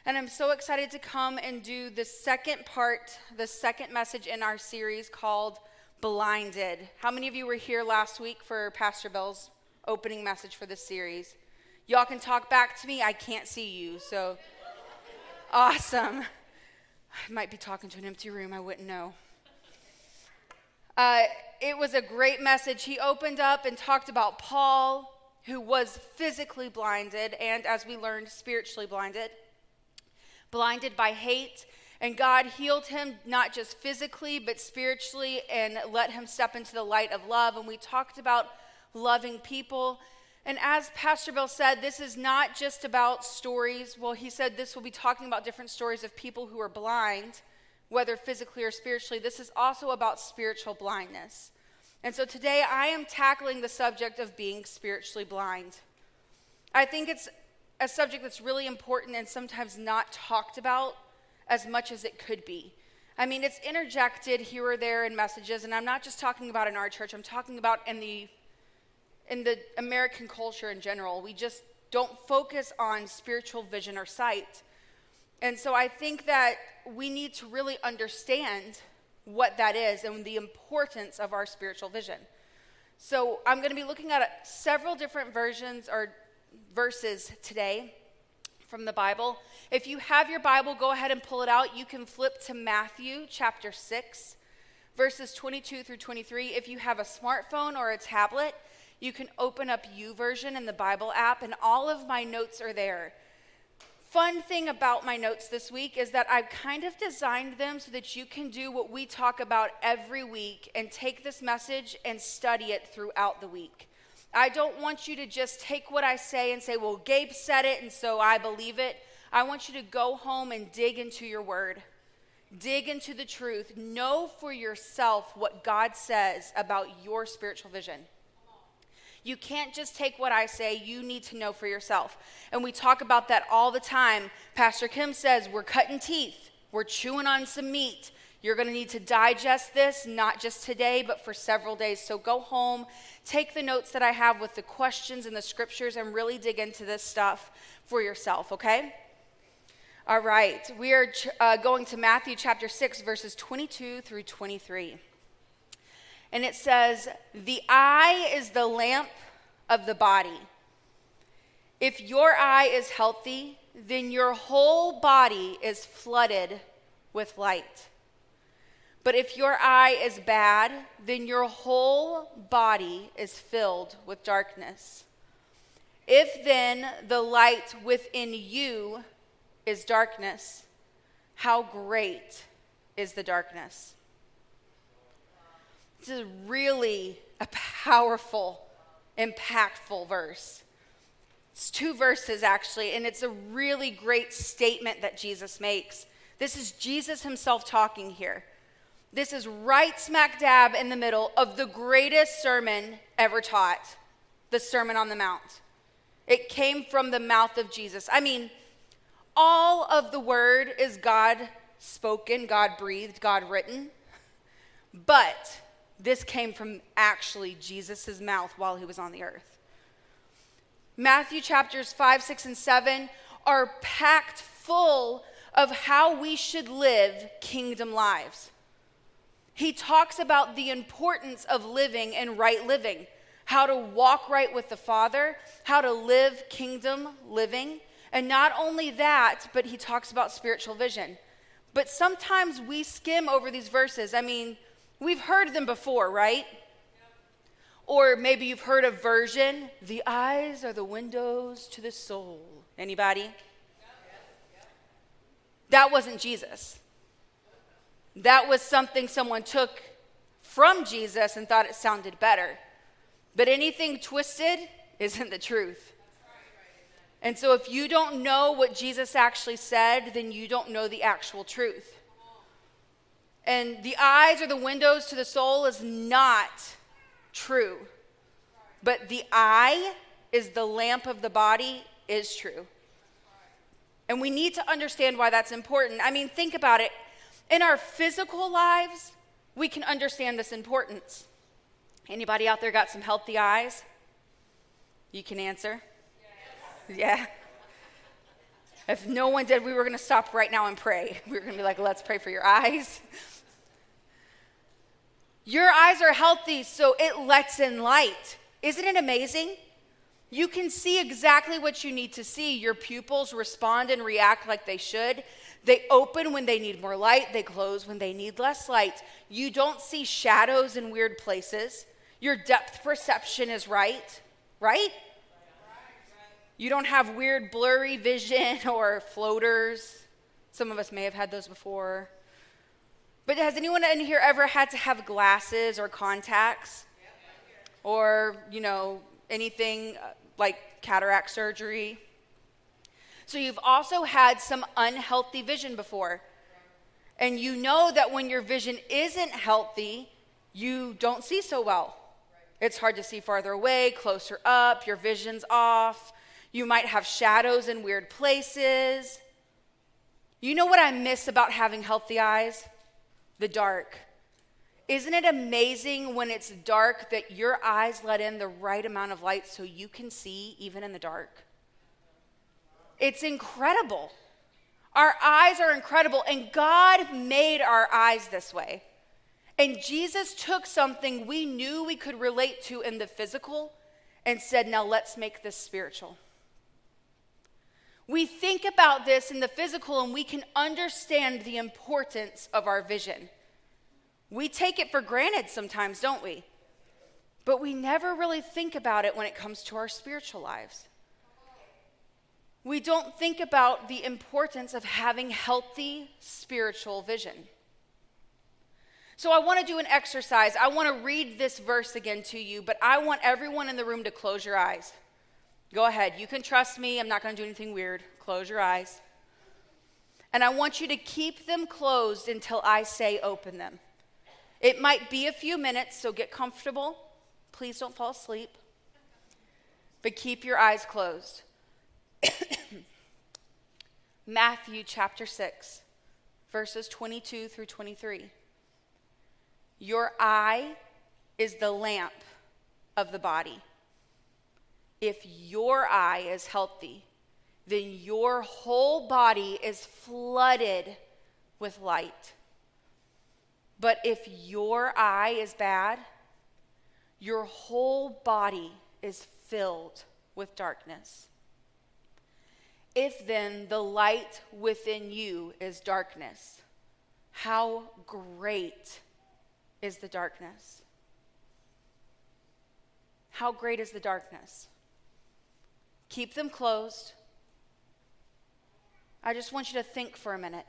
And I'm so excited to come and do the second message in our series called Blinded. How many of you were here last week for Pastor Bell's opening message for this series? Y'all can talk back to me. I can't see you, so awesome. I might be talking to an empty room. I wouldn't know. It was a great message. He opened up and talked about Paul, who was physically blinded and, as we learned, spiritually blinded by hate. And God healed him not just physically, but spiritually, and let him step into the light of love. And we talked about loving people. And as Pastor Bill said, this is not just about stories. Well, he said this will be talking about different stories of people who are blind, whether physically or spiritually. This is also about spiritual blindness. And so today I am tackling the subject of being spiritually blind. I think it's a subject that's really important and sometimes not talked about as much as it could be. I mean, it's interjected here or there in messages, and I'm not just talking about in our church. I'm talking about in the American culture in general. We just don't focus on spiritual vision or sight. And so I think that we need to really understand what that is and the importance of our spiritual vision. So I'm going to be looking at several different verses today from the Bible. If you have your Bible, go ahead and pull it out. You can flip to Matthew chapter 6, verses 22 through 23. If you have a smartphone or a tablet, you can open up YouVersion in the Bible app, and all of my notes are there. Fun thing about my notes this week is that I've kind of designed them so that you can do what we talk about every week and take this message and study it throughout the week. I don't want you to just take what I say and say, well, Gabe said it, and so I believe it. I want you to go home and dig into your word. Dig into the truth. Know for yourself what God says about your spiritual vision. You can't just take what I say. You need to know for yourself. And we talk about that all the time. Pastor Kim says, we're cutting teeth. We're chewing on some meat. You're going to need to digest this, not just today, but for several days. So go home, take the notes that I have with the questions and the scriptures, and really dig into this stuff for yourself, okay? All right. We are going to Matthew chapter 6, verses 22 through 23. And it says, the eye is the lamp of the body. If your eye is healthy, then your whole body is flooded with light. But if your eye is bad, then your whole body is filled with darkness. If then the light within you is darkness, how great is the darkness? This is really a powerful, impactful verse. It's 2 verses, actually, and it's a really great statement that Jesus makes. This is Jesus himself talking here. This is right smack dab in the middle of the greatest sermon ever taught, the Sermon on the Mount. It came from the mouth of Jesus. I mean, all of the word is God spoken, God breathed, God written, but this came from actually Jesus' mouth while he was on the earth. Matthew chapters 5, 6, and 7 are packed full of how we should live kingdom lives. He talks about the importance of living and right living, how to walk right with the Father, how to live kingdom living. And not only that, but he talks about spiritual vision. But sometimes we skim over these verses. I mean, we've heard them before, right? Yep. Or maybe you've heard a version, the eyes are the windows to the soul. Anybody? Yep. That wasn't Jesus. That was something someone took from Jesus and thought it sounded better. But anything twisted isn't the truth. And so if you don't know what Jesus actually said, then you don't know the actual truth. And the eyes are the windows to the soul is not true. But the eye is the lamp of the body is true. And we need to understand why that's important. I mean, think about it. In our physical lives, we can understand this importance. Anybody out there got some healthy eyes? You can answer. Yes. Yeah. If no one did, we were going to stop right now and pray. We were going to be like, let's pray for your eyes. Your eyes are healthy, so it lets in light. Isn't it amazing? You can see exactly what you need to see. Your pupils respond and react like they should. They open when they need more light. They close when they need less light. You don't see shadows in weird places. Your depth perception is right? You don't have weird blurry vision or floaters. Some of us may have had those before. But has anyone in here ever had to have glasses or contacts? Or, anything like cataract surgery? So you've also had some unhealthy vision before. And you know that when your vision isn't healthy, you don't see so well. It's hard to see farther away, closer up, your vision's off. You might have shadows in weird places. You know what I miss about having healthy eyes? The dark. Isn't it amazing when it's dark that your eyes let in the right amount of light so you can see even in the dark? It's incredible. Our eyes are incredible, and God made our eyes this way. And Jesus took something we knew we could relate to in the physical and said, now let's make this spiritual. We think about this in the physical and we can understand the importance of our vision. We take it for granted sometimes, don't we? But we never really think about it when it comes to our spiritual lives. We don't think about the importance of having healthy spiritual vision. So I want to do an exercise. I want to read this verse again to you, but I want everyone in the room to close your eyes. Go ahead. You can trust me. I'm not going to do anything weird. Close your eyes. And I want you to keep them closed until I say open them. It might be a few minutes, so get comfortable. Please don't fall asleep. But keep your eyes closed. Matthew chapter 6, verses 22 through 23. Your eye is the lamp of the body. If your eye is healthy, then your whole body is flooded with light. But if your eye is bad, your whole body is filled with darkness. If then the light within you is darkness, how great is the darkness? How great is the darkness? Keep them closed. I just want you to think for a minute.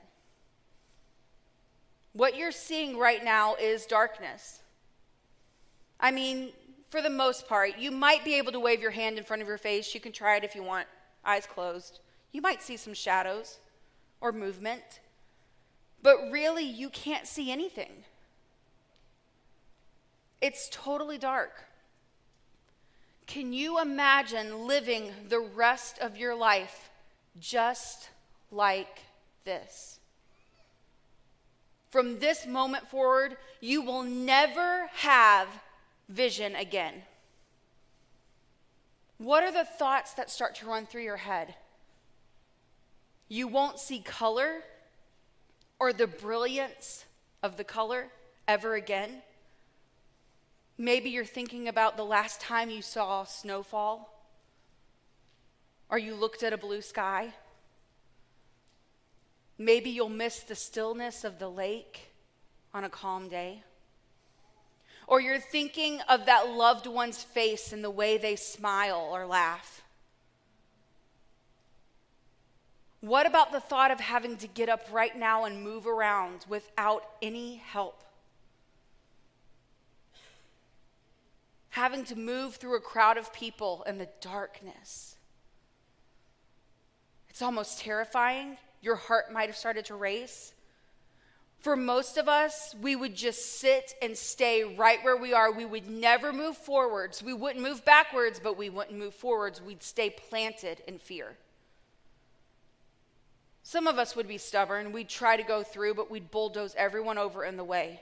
What you're seeing right now is darkness. I mean, for the most part, you might be able to wave your hand in front of your face. You can try it if you want, eyes closed. You might see some shadows or movement, but really you can't see anything. It's totally dark. Can you imagine living the rest of your life just like this? From this moment forward, you will never have vision again. What are the thoughts that start to run through your head? You won't see color or the brilliance of the color ever again. Maybe you're thinking about the last time you saw snowfall, or you looked at a blue sky. Maybe you'll miss the stillness of the lake on a calm day. Or you're thinking of that loved one's face and the way they smile or laugh. What about the thought of having to get up right now and move around without any help? Having to move through a crowd of people in the darkness. It's almost terrifying. Your heart might have started to race. For most of us, we would just sit and stay right where we are. We would never move forwards. We wouldn't move backwards, but we wouldn't move forwards. We'd stay planted in fear. Some of us would be stubborn. We'd try to go through, but we'd bulldoze everyone over in the way.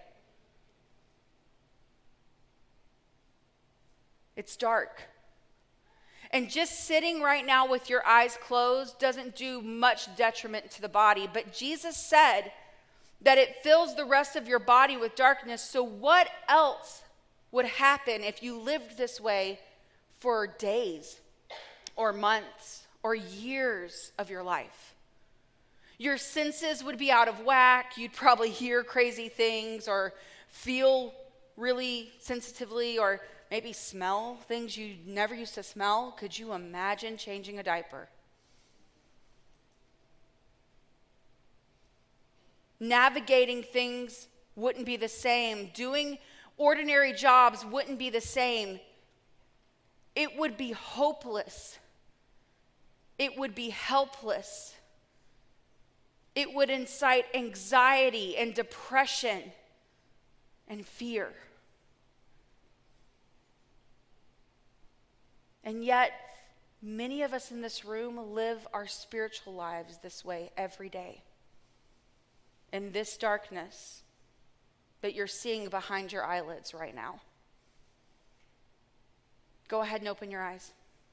It's dark. And just sitting right now with your eyes closed doesn't do much detriment to the body. But Jesus said that it fills the rest of your body with darkness. So what else would happen if you lived this way for days or months or years of your life? Your senses would be out of whack. You'd probably hear crazy things or feel really sensitively or maybe smell things you never used to smell. Could you imagine changing a diaper? Navigating things wouldn't be the same. Doing ordinary jobs wouldn't be the same. It would be hopeless. It would be helpless. It would incite anxiety and depression and fear. And yet, many of us in this room live our spiritual lives this way every day. In this darkness that you're seeing behind your eyelids right now. Go ahead and open your eyes.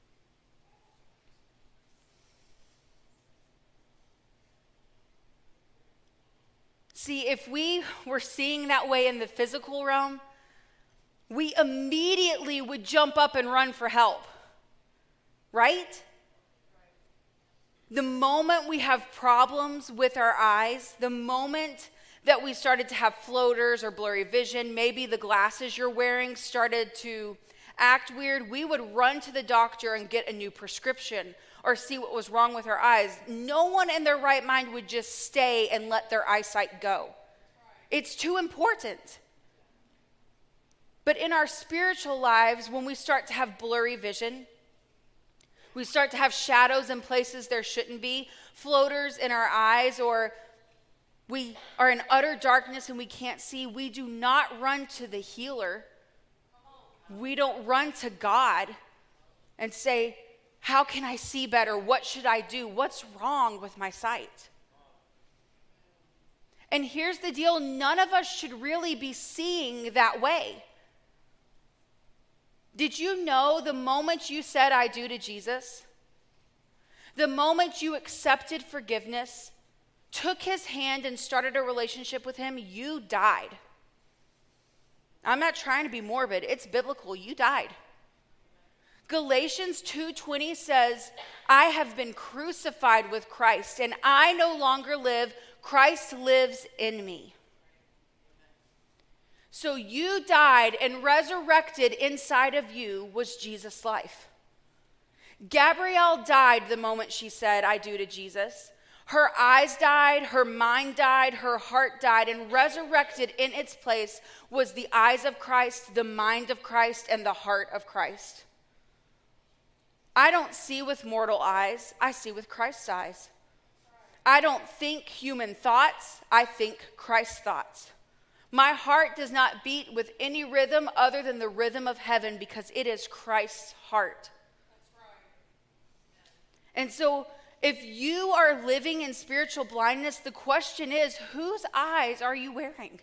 See, if we were seeing that way in the physical realm, we immediately would jump up and run for help. Right? The moment we have problems with our eyes, the moment that we started to have floaters or blurry vision, maybe the glasses you're wearing started to act weird, we would run to the doctor and get a new prescription or see what was wrong with our eyes. No one in their right mind would just stay and let their eyesight go. It's too important. But in our spiritual lives, when we start to have blurry vision, we start to have shadows in places there shouldn't be, floaters in our eyes, or we are in utter darkness and we can't see, we do not run to the healer. We don't run to God and say, how can I see better? What should I do? What's wrong with my sight? And here's the deal, none of us should really be seeing that way. Did you know the moment you said, I do to Jesus, the moment you accepted forgiveness, took his hand and started a relationship with him, you died. I'm not trying to be morbid. It's biblical. You died. Galatians 2:20 says, I have been crucified with Christ, and I no longer live. Christ lives in me. So you died, and resurrected inside of you was Jesus' life. Gabrielle died the moment she said, I do to Jesus. Her eyes died, her mind died, her heart died, and resurrected in its place was the eyes of Christ, the mind of Christ, and the heart of Christ. I don't see with mortal eyes, I see with Christ's eyes. I don't think human thoughts, I think Christ's thoughts. My heart does not beat with any rhythm other than the rhythm of heaven because it is Christ's heart. That's right. And so if you are living in spiritual blindness, the question is, whose eyes are you wearing?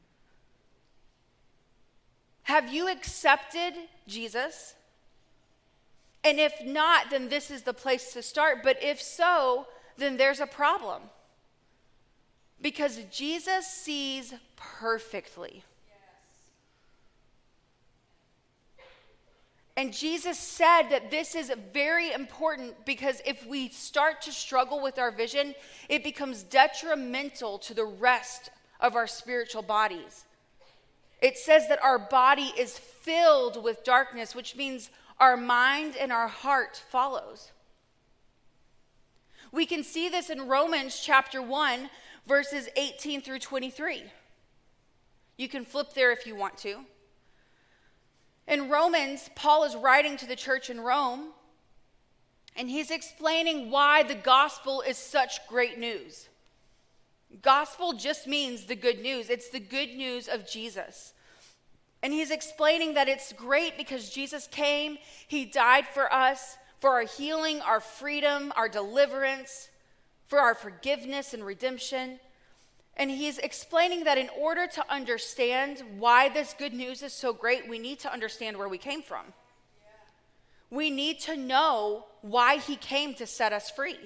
Have you accepted Jesus? And if not, then this is the place to start. But if so, then there's a problem. Because Jesus sees perfectly. And Jesus said that this is very important because if we start to struggle with our vision, it becomes detrimental to the rest of our spiritual bodies. It says that our body is filled with darkness, which means our mind and our heart follows. We can see this in Romans chapter 1, verses 18 through 23. You can flip there if you want to. In Romans, Paul is writing to the church in Rome, and he's explaining why the gospel is such great news. Gospel just means the good news. It's the good news of Jesus. And he's explaining that it's great because Jesus came, he died for us, for our healing, our freedom, our deliverance, for our forgiveness and redemption. And he's explaining that in order to understand why this good news is so great, we need to understand where we came from. We need to know why he came to set us free.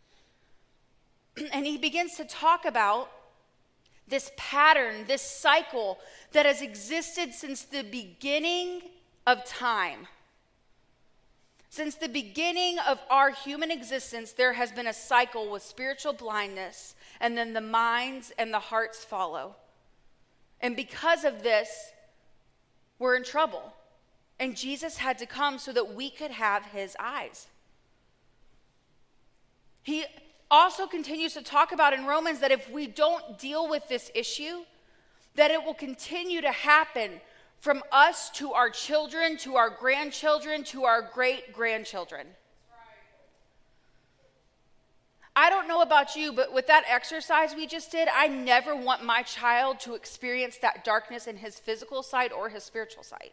And he begins to talk about this pattern, this cycle that has existed since the beginning of time. Since the beginning of our human existence, there has been a cycle with spiritual blindness, and then the minds and the hearts follow. And because of this, we're in trouble. And Jesus had to come so that we could have his eyes. He also continues to talk about in Romans that if we don't deal with this issue, that it will continue to happen from us to our children, to our grandchildren, to our great-grandchildren. I don't know about you, but with that exercise we just did, I never want my child to experience that darkness in his physical side or his spiritual side.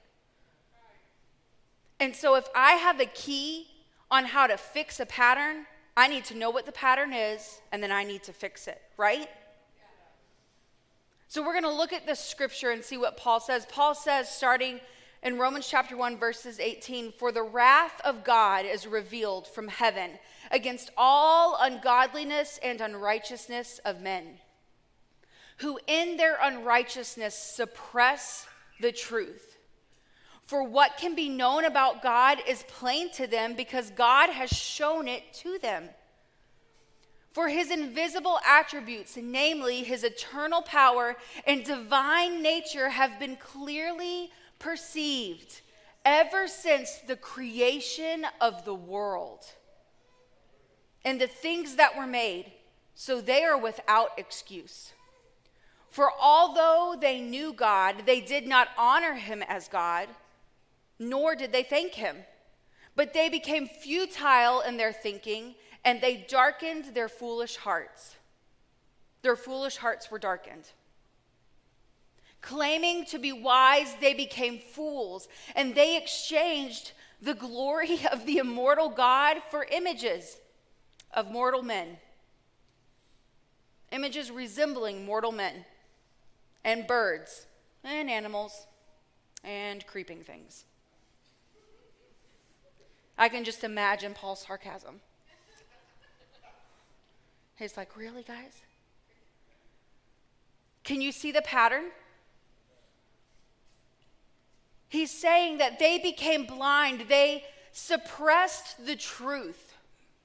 And so if I have the key on how to fix a pattern, I need to know what the pattern is, and then I need to fix it, right? So we're going to look at this scripture and see what Paul says. Paul says, starting in Romans chapter 1, verses 18, "For the wrath of God is revealed from heaven against all ungodliness and unrighteousness of men, who in their unrighteousness suppress the truth. For what can be known about God is plain to them because God has shown it to them. For his invisible attributes, namely his eternal power and divine nature, have been clearly perceived ever since the creation of the world and the things that were made, so they are without excuse. For although they knew God, they did not honor him as God, nor did they thank him. But they became futile in their thinking, and they darkened their foolish hearts. Their foolish hearts were darkened. Claiming to be wise, they became fools, and they exchanged the glory of the immortal God for images of mortal men. Images resembling mortal men, and birds, and animals, and creeping things. I can just imagine Paul's sarcasm. He's like, really, guys? Can you see the pattern? He's saying that they became blind. They suppressed the truth.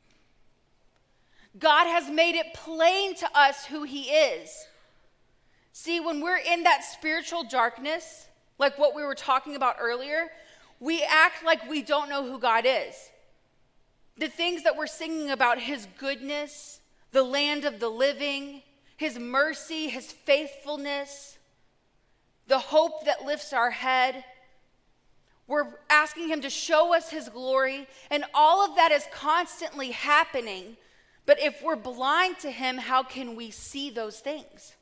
God has made it plain to us who he is. See, when we're in that spiritual darkness, like what we were talking about earlier, we act like we don't know who God is. The things that we're singing about, his goodness, the land of the living, his mercy, his faithfulness, the hope that lifts our head. We're asking him to show us his glory, and all of that is constantly happening. But if we're blind to him, how can we see those things?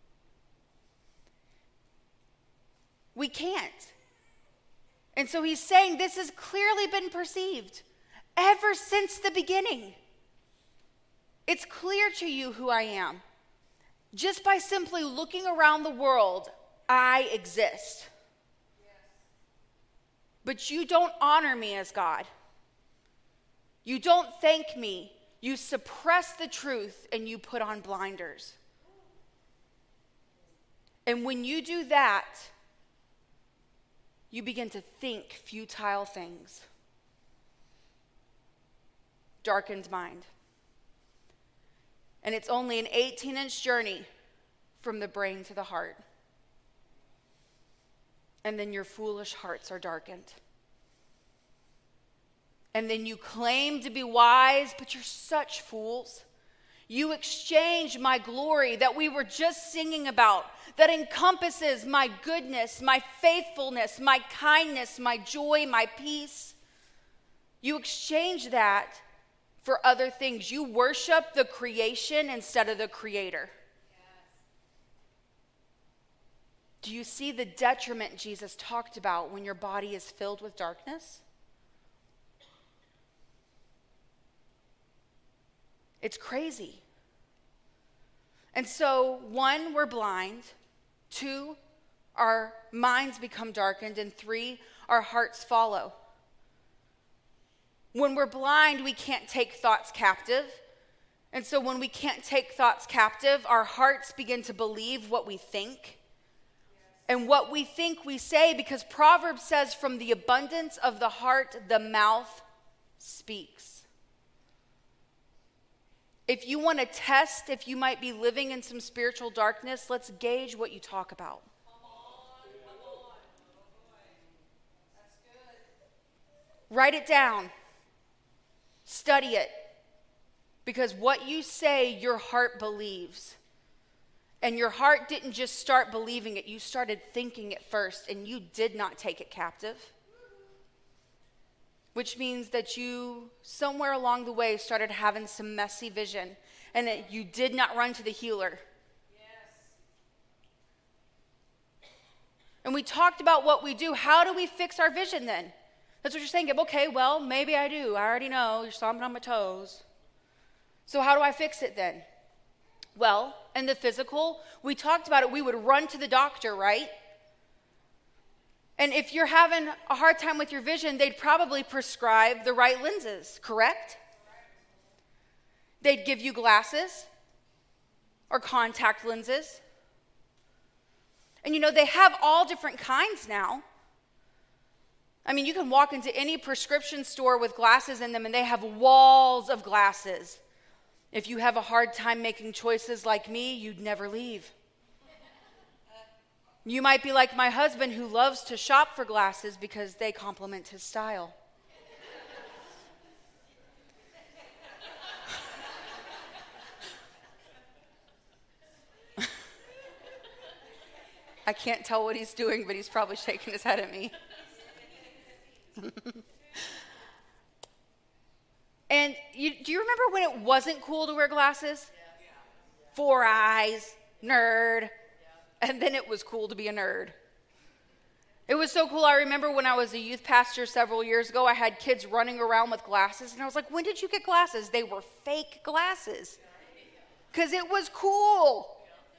We can't. And so he's saying this has clearly been perceived ever since the beginning. It's clear to you who I am. Just by simply looking around the world, I exist. But you don't honor me as God. You don't thank me. You suppress the truth and you put on blinders. And when you do that, you begin to think futile things. Darkened mind. And it's only an 18-inch journey from the brain to the heart. And then your foolish hearts are darkened. And then you claim to be wise, but you're such fools. You exchange my glory that we were just singing about, that encompasses my goodness, my faithfulness, my kindness, my joy, my peace. You exchange that for other things. You worship the creation instead of the creator. Do you see the detriment Jesus talked about when your body is filled with darkness? It's crazy. And so, 1, we're blind. 2, our minds become darkened. And 3, our hearts follow. When we're blind, we can't take thoughts captive. And so when we can't take thoughts captive, our hearts begin to believe what we think. And what we think we say, because Proverbs says, from the abundance of the heart, the mouth speaks. If you want to test if you might be living in some spiritual darkness, let's gauge what you talk about. That's good. Write it down. Study it. Because what you say, your heart believes. And your heart didn't just start believing it, you started thinking it first, and you did not take it captive. Which means that you, somewhere along the way, started having some messy vision, and that you did not run to the healer. Yes. And we talked about what we do. How do we fix our vision then? That's what you're saying, Gib. Okay, well, maybe I do. I already know. You're stomping on my toes. So how do I fix it then? Well, in the physical, we talked about it. We would run to the doctor, right? And if you're having a hard time with your vision, they'd probably prescribe the right lenses, correct? They'd give you glasses or contact lenses. And you know, they have all different kinds now. I mean, you can walk into any prescription store with glasses in them, and they have walls of glasses. If you have a hard time making choices like me, you'd never leave. You might be like my husband, who loves to shop for glasses because they complement his style. I can't tell what he's doing, but he's probably shaking his head at me. And do you remember when it wasn't cool to wear glasses? Yeah. 4 eyes, nerd. Yeah. And then it was cool to be a nerd. It was so cool. I remember when I was a youth pastor several years ago, I had kids running around with glasses. And I was like, when did you get glasses? They were fake glasses. Because it was cool.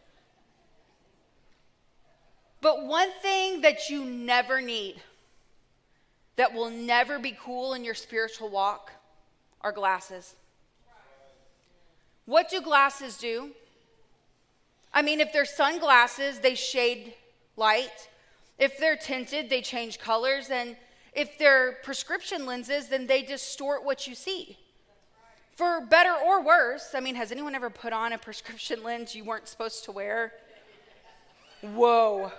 But one thing that you never need, that will never be cool in your spiritual walk, are glasses. What do glasses do? I mean, if they're sunglasses, they shade light. If they're tinted, they change colors. And if they're prescription lenses, then they distort what you see. For better or worse. I mean, has anyone ever put on a prescription lens you weren't supposed to wear? Whoa.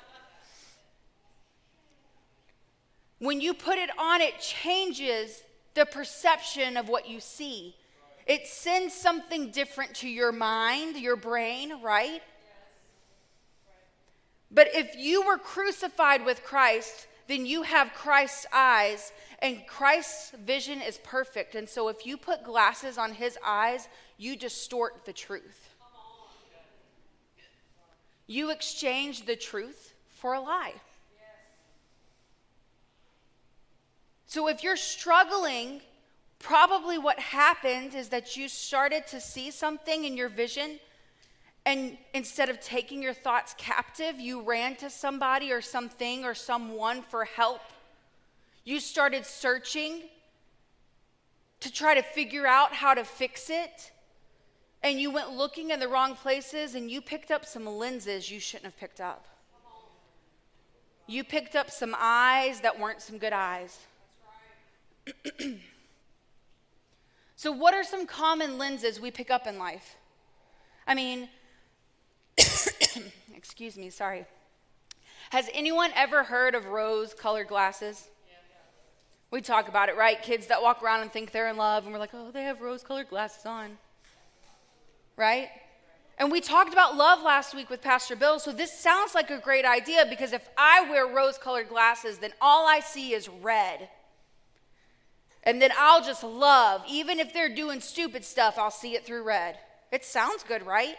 When you put it on, it changes the perception of what you see. It sends something different to your mind, your brain, right? Yes. But if you were crucified with Christ, then you have Christ's eyes, and Christ's vision is perfect. And so if you put glasses on his eyes, you distort the truth. You exchange the truth for a lie. So if you're struggling, probably what happened is that you started to see something in your vision, and instead of taking your thoughts captive, you ran to somebody or something or someone for help. You started searching to try to figure out how to fix it, and you went looking in the wrong places, and you picked up some lenses you shouldn't have picked up. You picked up some eyes that weren't some good eyes. So what are some common lenses we pick up in life? I mean, excuse me, sorry. Has anyone ever heard of rose-colored glasses? Yeah. We talk about it, right? Kids that walk around and think they're in love, and we're like, oh, they have rose-colored glasses on, right? And we talked about love last week with Pastor Bill, so this sounds like a great idea, because if I wear rose-colored glasses, then all I see is red. And then I'll just love, even if they're doing stupid stuff, I'll see it through red. It sounds good, right?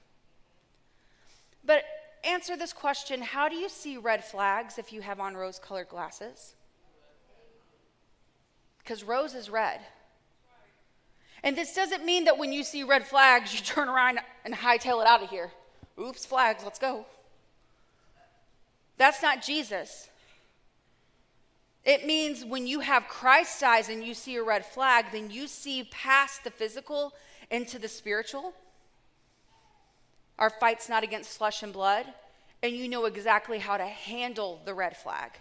But answer this question: how do you see red flags if you have on rose-colored glasses? Because rose is red. And this doesn't mean that when you see red flags, you turn around and hightail it out of here. Oops, flags, let's go. That's not Jesus. It means when you have Christ's eyes and you see a red flag, then you see past the physical into the spiritual. Our fight's not against flesh and blood, and you know exactly how to handle the red flag.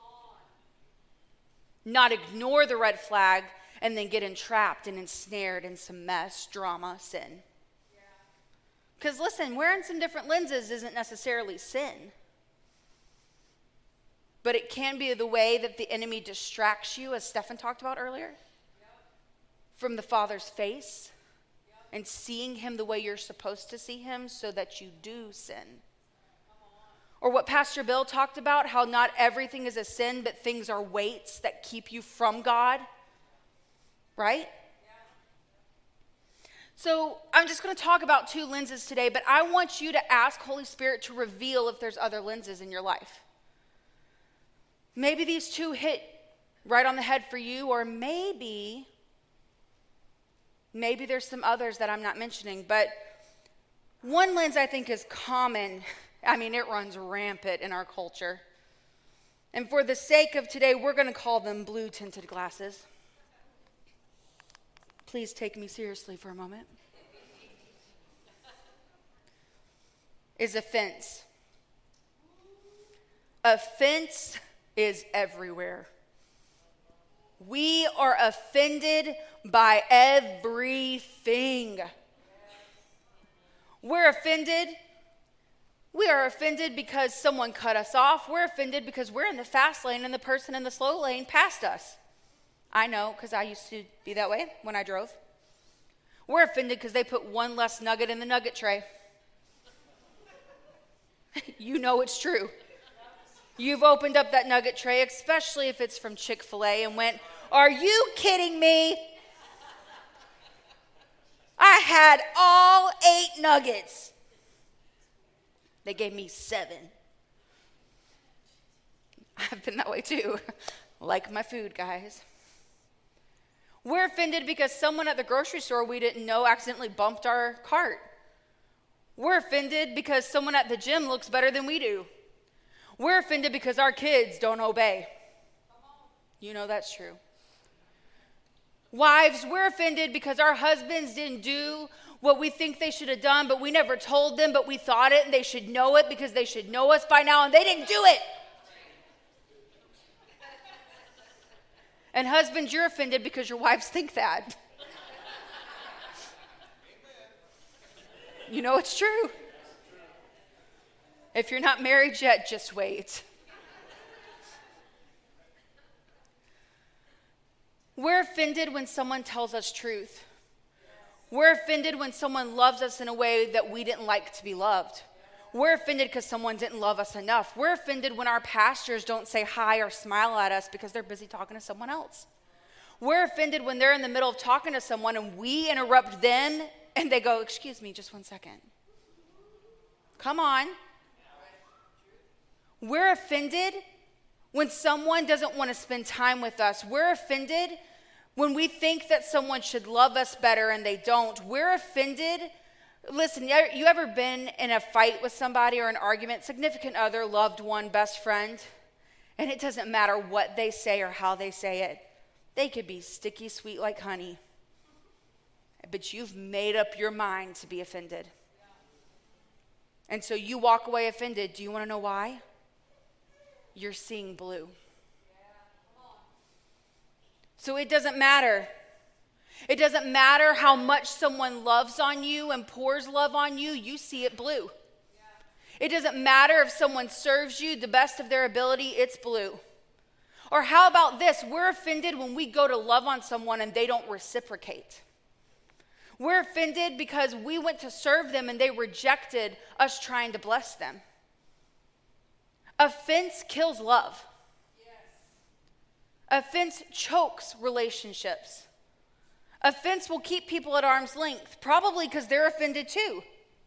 Not ignore the red flag and then get entrapped and ensnared in some mess, drama, sin. Because listen, wearing some different lenses isn't necessarily sin. But it can be the way that the enemy distracts you, as Stephan talked about earlier, from the Father's face and seeing him the way you're supposed to see him so that you do sin. Or what Pastor Bill talked about, how not everything is a sin, but things are weights that keep you from God. Right? So I'm just going to talk about 2 lenses today, but I want you to ask Holy Spirit to reveal if there's other lenses in your life. Maybe these 2 hit right on the head for you, or maybe there's some others that I'm not mentioning. But one lens I think is common. I mean, it runs rampant in our culture. And for the sake of today, we're going to call them blue tinted glasses. Please take me seriously for a moment. Is offense. Offense is everywhere. We are offended by everything. We're offended. We are offended because someone cut us off. We're offended because we're in the fast lane and the person in the slow lane passed us. I know, because I used to be that way when I drove. We're offended because they put one less nugget in the nugget tray. You know it's true. You've opened up that nugget tray, especially if it's from Chick-fil-A, and went, "Are you kidding me? I had all 8 nuggets. They gave me 7. I've been that way too. Like my food, guys. We're offended because someone at the grocery store we didn't know accidentally bumped our cart. We're offended because someone at the gym looks better than we do. We're offended because our kids don't obey. You know that's true. Wives, we're offended because our husbands didn't do what we think they should have done, but we never told them, but we thought it, and they should know it because they should know us by now, and they didn't do it. And husbands, you're offended because your wives think that. You know it's true. If you're not married yet, just wait. We're offended when someone tells us truth. We're offended when someone loves us in a way that we didn't like to be loved. We're offended because someone didn't love us enough. We're offended when our pastors don't say hi or smile at us because they're busy talking to someone else. We're offended when they're in the middle of talking to someone and we interrupt them and they go, "Excuse me, just one second." Come on. We're offended when someone doesn't want to spend time with us. We're offended when we think that someone should love us better and they don't. We're offended. Listen, you ever been in a fight with somebody or an argument, significant other, loved one, best friend, and it doesn't matter what they say or how they say it. They could be sticky sweet like honey, but you've made up your mind to be offended. And so you walk away offended. Do you want to know why? You're seeing blue. So it doesn't matter. It doesn't matter how much someone loves on you and pours love on you, you see it blue. It doesn't matter if someone serves you the best of their ability, it's blue. Or how about this? We're offended when we go to love on someone and they don't reciprocate. We're offended because we went to serve them and they rejected us trying to bless them. Offense kills love. Offense chokes relationships. Offense will keep people at arm's length, probably because they're offended too.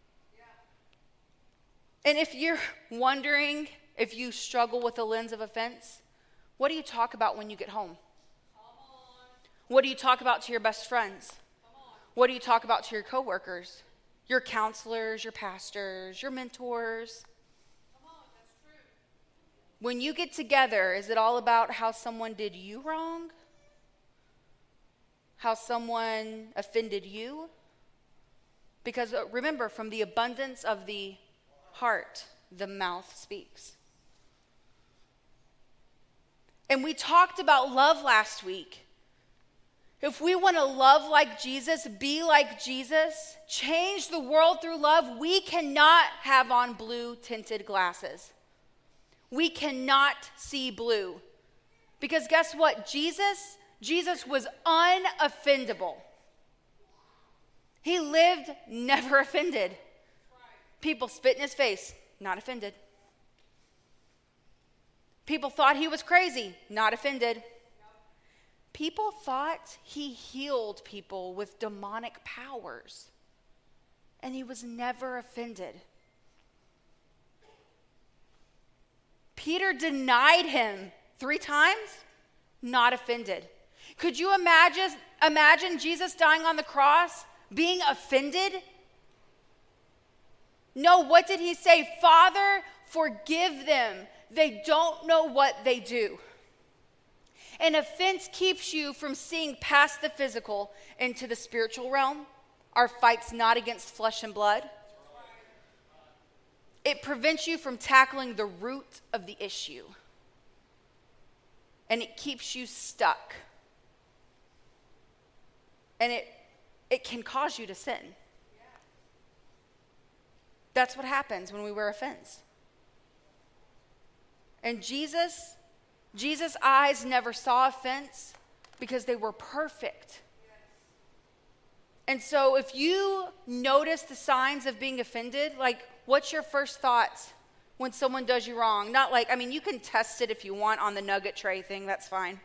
And if you're wondering if you struggle with the lens of offense, what do you talk about when you get home? What do you talk about to your best friends? What do you talk about to your coworkers, your counselors, your pastors, your mentors? When you get together, is it all about how someone did you wrong? How someone offended you? Because remember, from the abundance of the heart, the mouth speaks. And we talked about love last week. If we want to love like Jesus, be like Jesus, change the world through love, we cannot have on blue tinted glasses. We cannot see blue. Because guess what? Jesus was unoffendable. He lived never offended. People spit in his face, not offended. People thought he was crazy, not offended. People thought he healed people with demonic powers, and he was never offended. Peter denied him 3 times, not offended. Could you imagine Jesus dying on the cross, being offended? No, what did he say? Father, forgive them. They don't know what they do. An offense keeps you from seeing past the physical into the spiritual realm. Our fight's not against flesh and blood. It prevents you from tackling the root of the issue. And it keeps you stuck. And it can cause you to sin. That's what happens when we wear offense. And Jesus' eyes never saw offense because they were perfect. And so if you notice the signs of being offended, like, what's your first thoughts when someone does you wrong? Not like, you can test it if you want on the nugget tray thing, that's fine.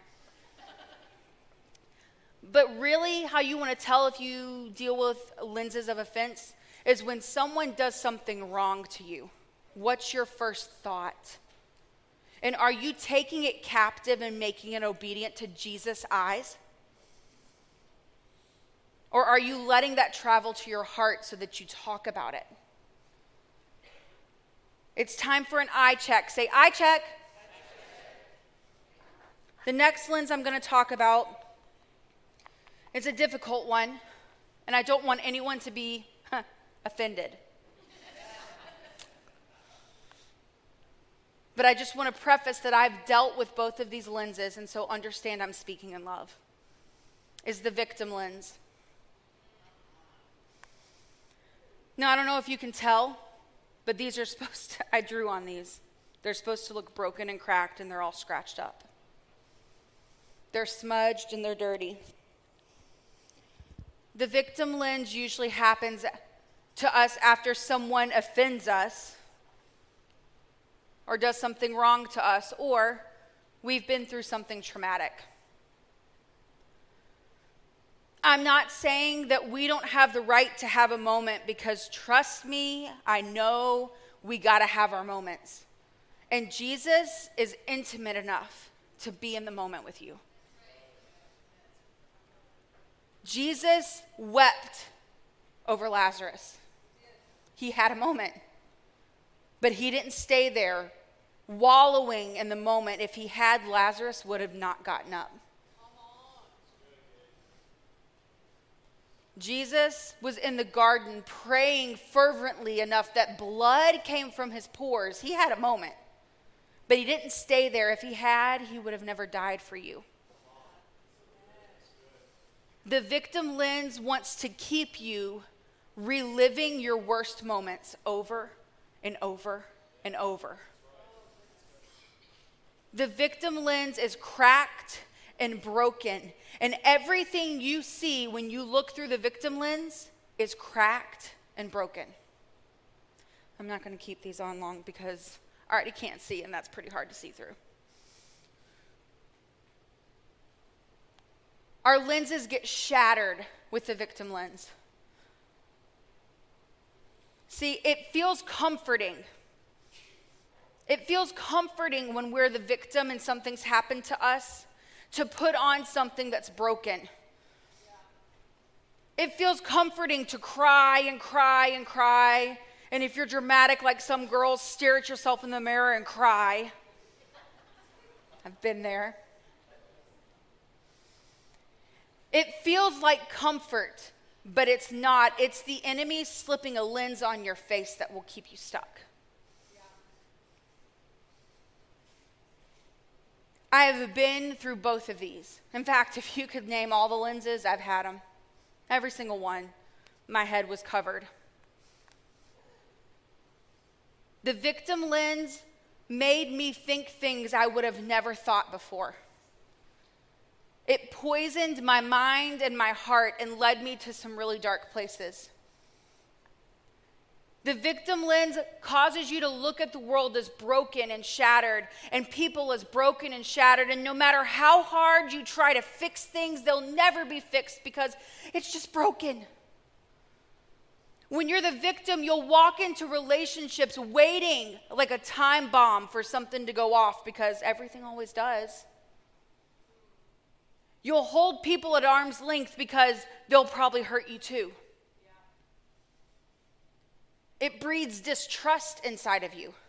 But really, how you want to tell if you deal with lenses of offense is when someone does something wrong to you. What's your first thought? And are you taking it captive and making it obedient to Jesus' eyes? Or are you letting that travel to your heart so that you talk about it? It's time for an eye check. Say, eye check. The next lens I'm going to talk about, it's a difficult one, and I don't want anyone to be offended. But I just want to preface that I've dealt with both of these lenses, and so understand I'm speaking in love, is the victim lens. Now, I don't know if you can tell, but these are I drew on these. They're supposed to look broken and cracked, and they're all scratched up. They're smudged and they're dirty. The victim lens usually happens to us after someone offends us, or does something wrong to us, or we've been through something traumatic. I'm not saying that we don't have the right to have a moment, because trust me, I know we got to have our moments. And Jesus is intimate enough to be in the moment with you. Jesus wept over Lazarus. He had a moment, but he didn't stay there wallowing in the moment. If he had, Lazarus would have not gotten up. Jesus was in the garden praying fervently enough that blood came from his pores. He had a moment, but he didn't stay there. If he had, he would have never died for you. The victim lens wants to keep you reliving your worst moments over and over and over. The victim lens is cracked and broken, and everything you see when you look through the victim lens is cracked and broken. I'm not going to keep these on long because I already can't see, and that's pretty hard to see through. Our lenses get shattered with the victim lens. See, it feels comforting. It feels comforting when we're the victim and something's happened to us to put on something that's broken. It feels comforting to cry and cry and cry. And if you're dramatic like some girls, stare at yourself in the mirror and cry. I've been there. It feels like comfort, but it's not. It's the enemy slipping a lens on your face that will keep you stuck. I have been through both of these. In fact, if you could name all the lenses, I've had them. Every single one. My head was covered. The victim lens made me think things I would have never thought before. It poisoned my mind and my heart and led me to some really dark places. The victim lens causes you to look at the world as broken and shattered, and people as broken and shattered, and no matter how hard you try to fix things, they'll never be fixed because it's just broken. When you're the victim, you'll walk into relationships waiting like a time bomb for something to go off because everything always does. You'll hold people at arm's length because they'll probably hurt you too. It breeds distrust inside of you.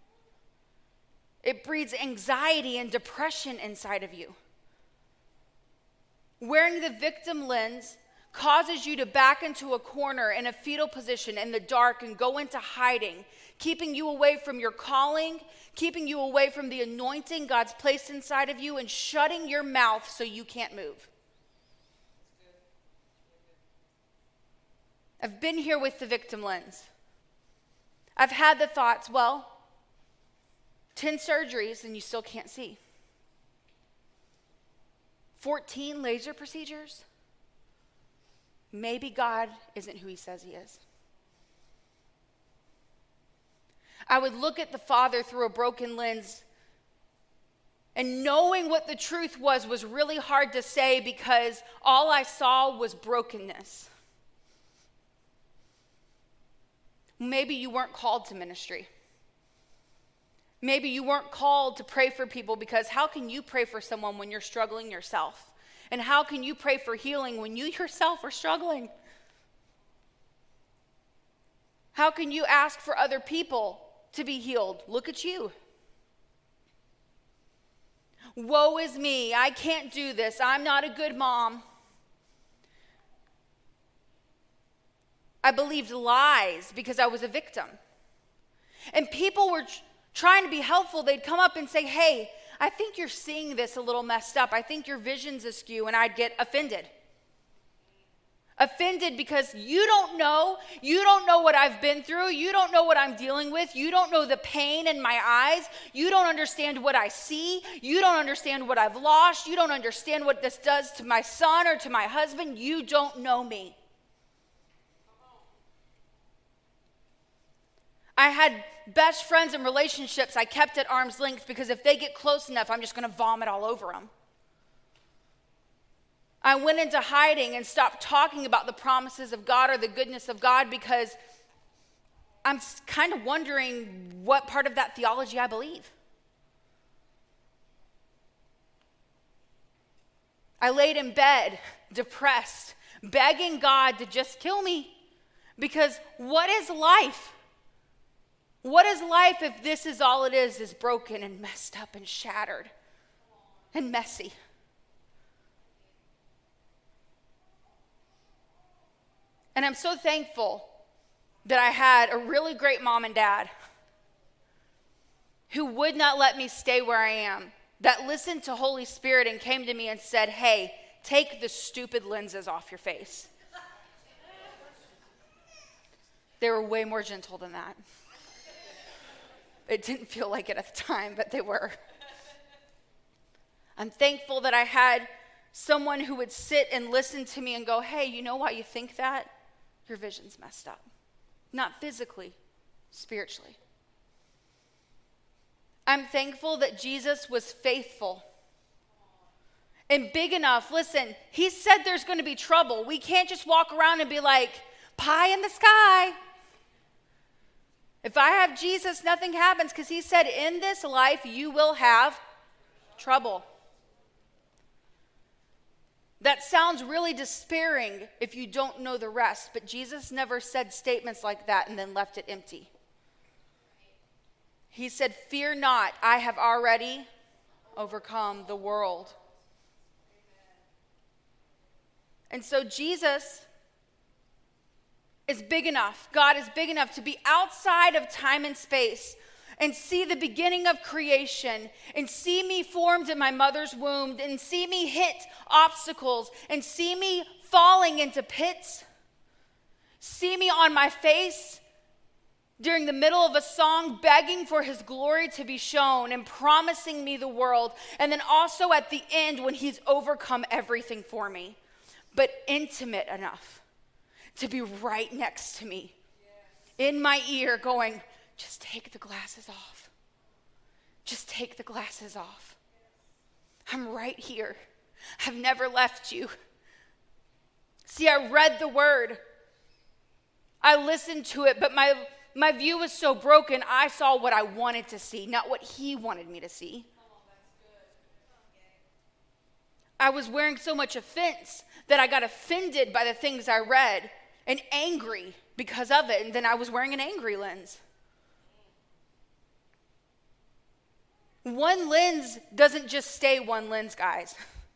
It breeds anxiety and depression inside of you. Wearing the victim lens causes you to back into a corner in a fetal position in the dark and go into hiding, keeping you away from your calling, keeping you away from the anointing God's placed inside of you, and shutting your mouth so you can't move. I've been here with the victim lens. I've had the thoughts, well, 10 surgeries and you still can't see. 14 laser procedures? Maybe God isn't who he says he is. I would look at the Father through a broken lens, and knowing what the truth was really hard to say because all I saw was brokenness. Maybe you weren't called to ministry. Maybe you weren't called to pray for people because how can you pray for someone when you're struggling yourself? And how can you pray for healing when you yourself are struggling? How can you ask for other people to be healed? Look at you. Woe is me. I can't do this. I'm not a good mom. I believed lies because I was a victim. And people were trying to be helpful. They'd come up and say, hey, I think you're seeing this a little messed up. I think your vision's askew. And I'd get offended. Offended because you don't know what I've been through. You don't know what I'm dealing with. You don't know the pain in my eyes. You don't understand what I see. You don't understand what I've lost. You don't understand what this does to my son or to my husband. You don't know me. I had best friends and relationships I kept at arm's length because if they get close enough, I'm just going to vomit all over them. I went into hiding and stopped talking about the promises of God or the goodness of God because I'm kind of wondering what part of that theology I believe. I laid in bed, depressed, begging God to just kill me because what is life? What is life if this is all it is broken and messed up and shattered and messy? And I'm so thankful that I had a really great mom and dad who would not let me stay where I am, that listened to Holy Spirit and came to me and said, hey, take the stupid lenses off your face. They were way more gentle than that. It didn't feel like it at the time, but they were. I'm thankful that I had someone who would sit and listen to me and go, hey, you know why you think that? Your vision's messed up. Not physically, spiritually. I'm thankful that Jesus was faithful and big enough. Listen, he said there's going to be trouble. We can't just walk around and be like, pie in the sky. If I have Jesus, nothing happens because he said in this life you will have trouble. That sounds really despairing if you don't know the rest, but Jesus never said statements like that and then left it empty. He said, fear not, I have already overcome the world. And so Jesus is big enough. God is big enough to be outside of time and space and see the beginning of creation and see me formed in my mother's womb and see me hit obstacles and see me falling into pits, see me on my face during the middle of a song begging for his glory to be shown and promising me the world, and then also at the end when he's overcome everything for me, but intimate enough to be right next to me, in my ear going, just take the glasses off. Just take the glasses off. I'm right here. I've never left you. See, I read the word. I listened to it, but my view was so broken, I saw what I wanted to see, not what he wanted me to see. I was wearing so much offense that I got offended by the things I read and angry because of it, and then I was wearing an angry lens. One lens doesn't just stay one lens, guys.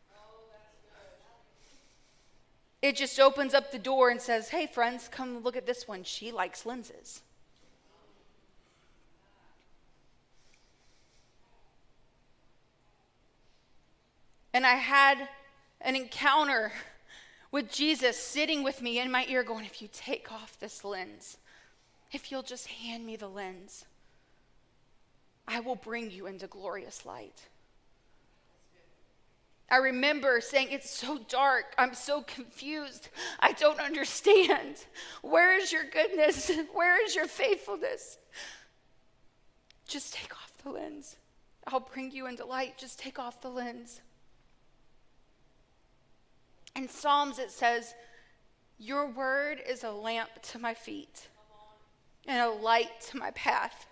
It just opens up the door and says, hey, friends, come look at this one. She likes lenses. And I had an encounter with Jesus sitting with me in my ear going, if you take off this lens, if you'll just hand me the lens, I will bring you into glorious light. I remember saying, it's so dark. I'm so confused. I don't understand. Where is your goodness? Where is your faithfulness? Just take off the lens. I'll bring you into light. Just take off the lens. In Psalms, it says, your word is a lamp to my feet and a light to my path.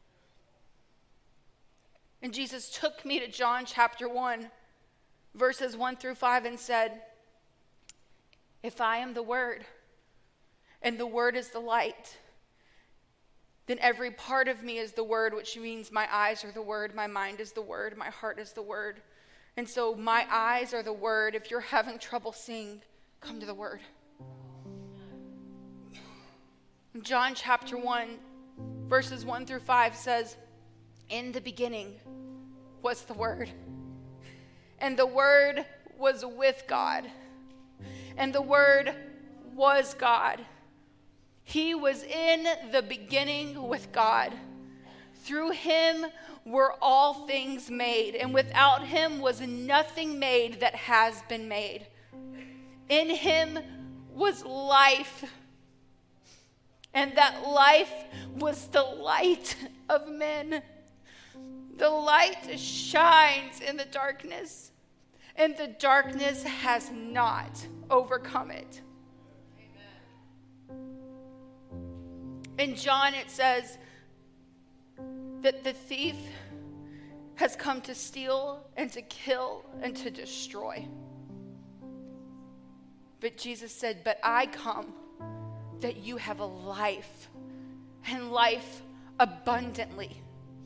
And Jesus took me to John chapter 1, verses 1 through 5 and said, if I am the word and the word is the light, then every part of me is the word, which means my eyes are the word, my mind is the word, my heart is the word. And so my eyes are the word. If you're having trouble seeing, come to the word. John chapter 1, verses 1 through 5 says, in the beginning was the word, and the word was with God, and the word was God. He was in the beginning with God. Through him were all things made, and without him was nothing made that has been made. In him was life, and that life was the light of men. The light shines in the darkness, and the darkness has not overcome it. Amen. In John, it says that the thief has come to steal and to kill and to destroy. But Jesus said, but I come that you have a life, and life abundantly.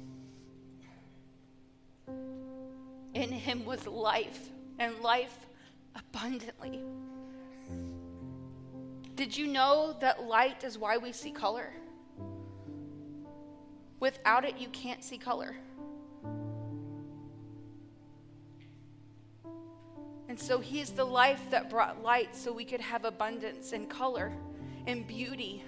In him was life, and life abundantly. Did you know that light is why we see color? Without it, you can't see color. And so he's the life that brought light so we could have abundance and color and beauty.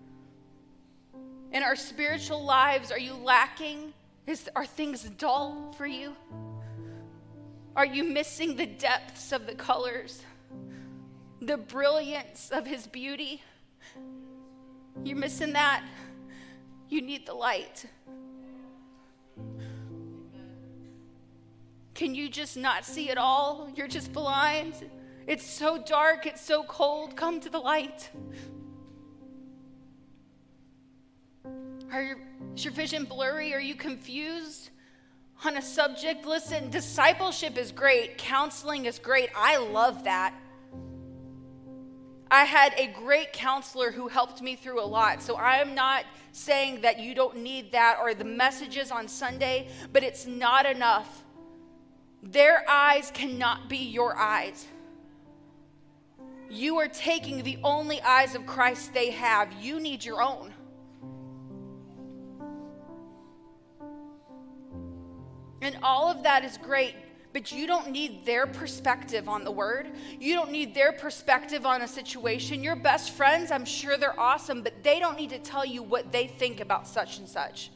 In our spiritual lives, are you lacking? Are things dull for you? Are you missing the depths of the colors, the brilliance of his beauty? You're missing that. You need the light. Can you just not see it all? You're just blind. It's so dark. It's so cold. Come to the light. Is your vision blurry? Are you confused on a subject? Listen, discipleship is great. Counseling is great. I love that. I had a great counselor who helped me through a lot. So I am not saying that you don't need that or the messages on Sunday, but it's not enough Their eyes cannot be your eyes. You are taking the only eyes of Christ they have. You need your own. And all of that is great, but you don't need their perspective on the word. You don't need their perspective on a situation. Your best friends, I'm sure they're awesome, but they don't need to tell you what they think about such and such.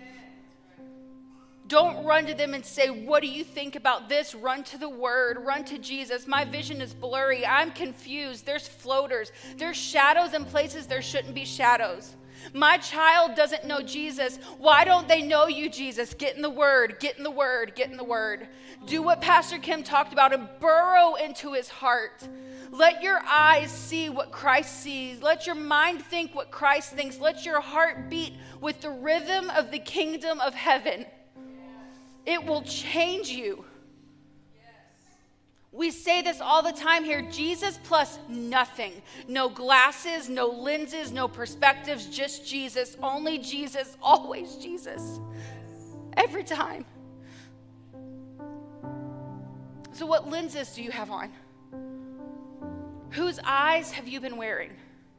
Don't run to them and say, what do you think about this? Run to the word, run to Jesus. My vision is blurry. I'm confused. There's floaters. There's shadows in places there shouldn't be shadows. My child doesn't know Jesus. Why don't they know you, Jesus? Get in the word, get in the word, get in the word. Do what Pastor Kim talked about and burrow into his heart. Let your eyes see what Christ sees. Let your mind think what Christ thinks. Let your heart beat with the rhythm of the kingdom of heaven. It will change you. We say this all the time here, Jesus plus nothing. No glasses, no lenses, no perspectives, just Jesus. Only Jesus, always Jesus. Every time. So what lenses do you have on? Whose eyes have you been wearing?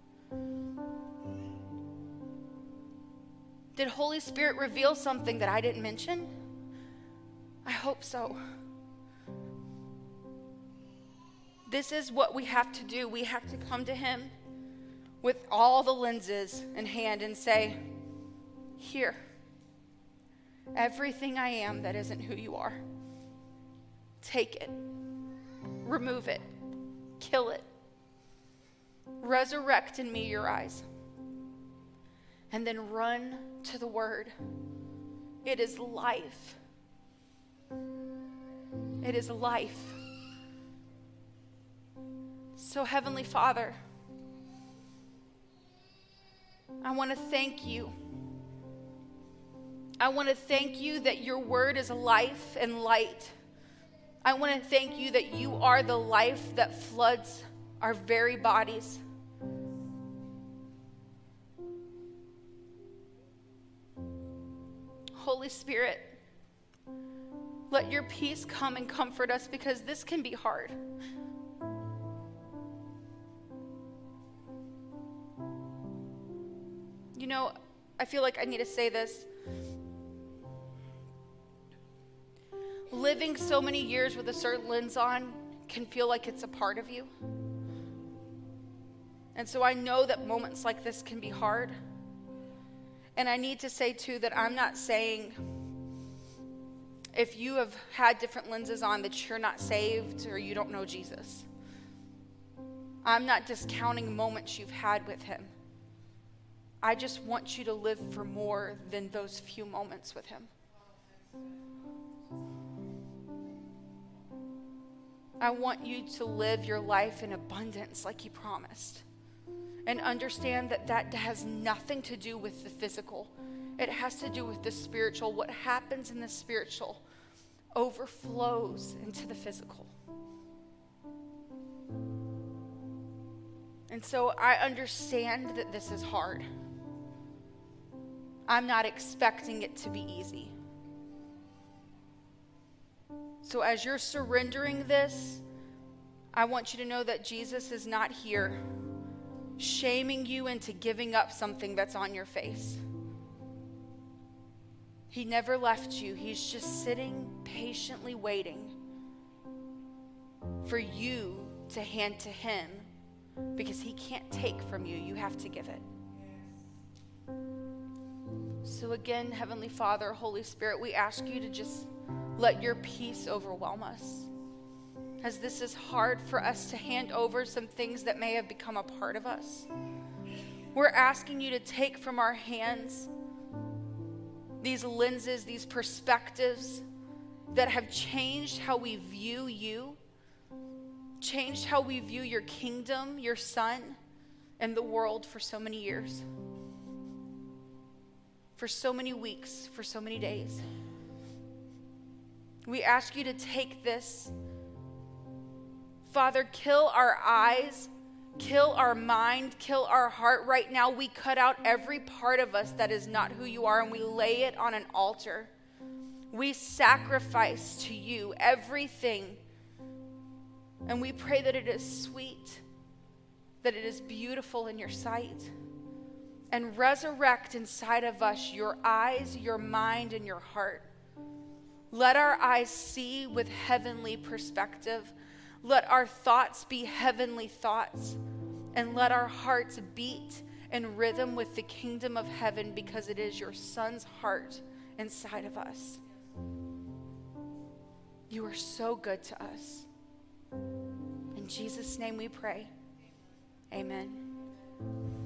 Did Holy Spirit reveal something that I didn't mention? I hope so. This is what we have to do. We have to come to him with all the lenses in hand and say, here, everything I am that isn't who you are, take it, remove it, kill it, resurrect in me your eyes, and then run to the word. It is life. It is life. So, Heavenly Father, I want to thank you. I want to thank you that your word is life and light. I want to thank you that you are the life that floods our very bodies. Holy Spirit, let your peace come and comfort us, because this can be hard. You know, I feel like I need to say this. Living so many years with a certain lens on can feel like it's a part of you. And so I know that moments like this can be hard. And I need to say, too, that I'm not saying if you have had different lenses on that you're not saved or you don't know Jesus. I'm not discounting moments you've had with him. I just want you to live for more than those few moments with him. I want you to live your life in abundance like he promised. And understand that that has nothing to do with the physical. It has to do with the spiritual. What happens in the spiritual overflows into the physical. And so I understand that this is hard. I'm not expecting it to be easy. So as you're surrendering this, I want you to know that Jesus is not here shaming you into giving up something that's on your face. He never left you. He's just sitting patiently waiting for you to hand to him, because he can't take from you. You have to give it. So again, Heavenly Father, Holy Spirit, we ask you to just let your peace overwhelm us. As this is hard for us to hand over some things that may have become a part of us. We're asking you to take from our hands these lenses, these perspectives that have changed how we view you, changed how we view your kingdom, your son, and the world for so many years, for so many weeks, for so many days. We ask you to take this. Father, kill our eyes, kill our mind, kill our heart. Right now, we cut out every part of us that is not who you are, and we lay it on an altar. We sacrifice to you everything. And we pray that it is sweet, that it is beautiful in your sight. And resurrect inside of us your eyes, your mind, and your heart. Let our eyes see with heavenly perspective. Let our thoughts be heavenly thoughts. And let our hearts beat in rhythm with the kingdom of heaven, because it is your Son's heart inside of us. You are so good to us. In Jesus' name we pray. Amen.